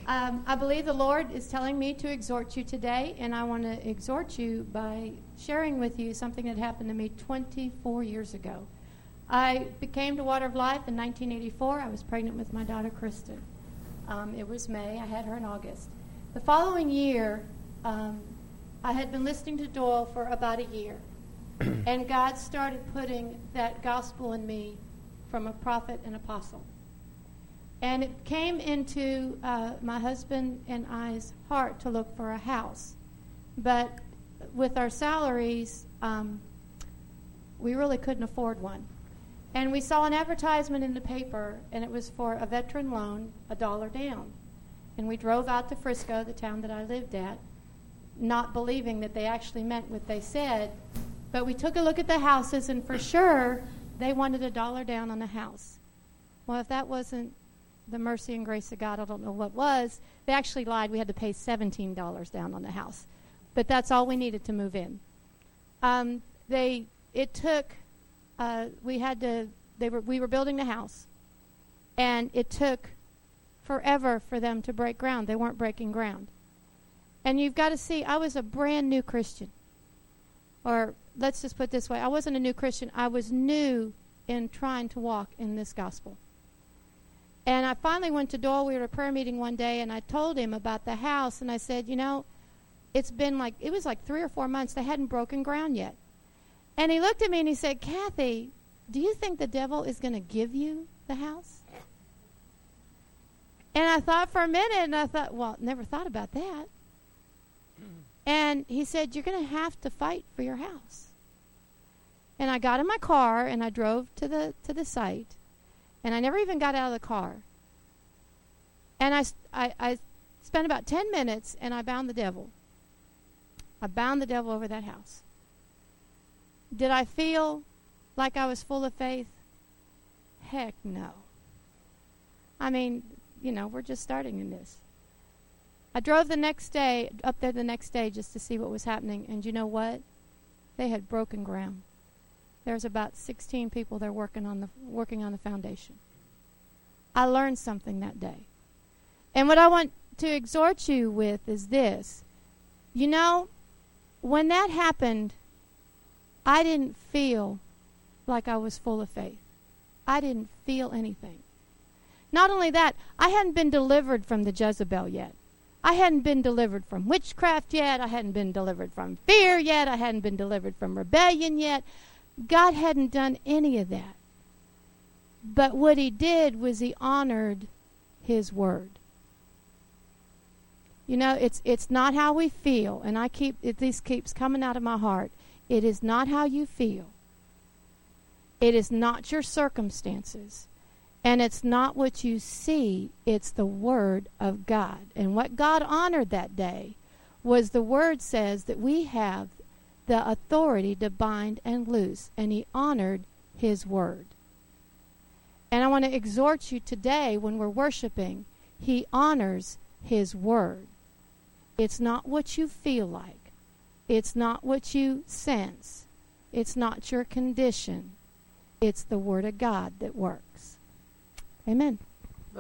I believe the Lord is telling me to exhort you today, and I want to exhort you by sharing with you something that happened to me 24 years ago. I came to Water of Life in 1984. I was pregnant with my daughter, Kristen. It was May. I had her in August. The following year, I had been listening to Doyle for about a year, and God started putting that gospel in me from a prophet and apostle. And it came into my husband and I's heart to look for a house. But with our salaries, we really couldn't afford one. And we saw an advertisement in the paper, and it was for a veteran loan, $1 down. And we drove out to Frisco, the town that I lived at, not believing that they actually meant what they said. But we took a look at the houses, and for sure, they wanted $1 down on the house. Well, if that wasn't the mercy and grace of God, I don't know what was. They actually lied. We had to pay $17 down on the house. But that's all we needed to move in. We were building the house, and it took forever for them to break ground. They weren't breaking ground. And you've got to see, I was a brand new Christian. Or let's just put it this way, I wasn't a new Christian. I was new in trying to walk in this gospel. And I finally went to Doyle. We were at a prayer meeting one day, and I told him about the house, and I said, it was like 3 or 4 months. They hadn't broken ground yet. And he looked at me and he said, Kathy, do you think the devil is going to give you the house? And I thought for a minute, and I thought, well, never thought about that. And he said, you're going to have to fight for your house. And I got in my car, and I drove to the site. And I never even got out of the car. And I spent about 10 minutes, and I bound the devil. I bound the devil over that house. Did I feel like I was full of faith? Heck no. I mean, we're just starting in this. I drove up there the next day just to see what was happening. And you know what? They had broken ground. There's about 16 people there working on the foundation. I learned something that day. And what I want to exhort you with is this. When that happened, I didn't feel like I was full of faith. I didn't feel anything. Not only that, I hadn't been delivered from the Jezebel yet. I hadn't been delivered from witchcraft yet. I hadn't been delivered from fear yet. I hadn't been delivered from rebellion yet. God hadn't done any of that. But what he did was he honored his word. It's not how we feel, and this keeps coming out of my heart. It is not how you feel. It is not your circumstances. And it's not what you see. It's the word of God. And what God honored that day was the word says that we have the authority to bind and loose, and he honored his word. And I want to exhort you today when we're worshiping, he honors his word. It's not what you feel like. It's not what you sense. It's not your condition. It's the word of God that works. Amen.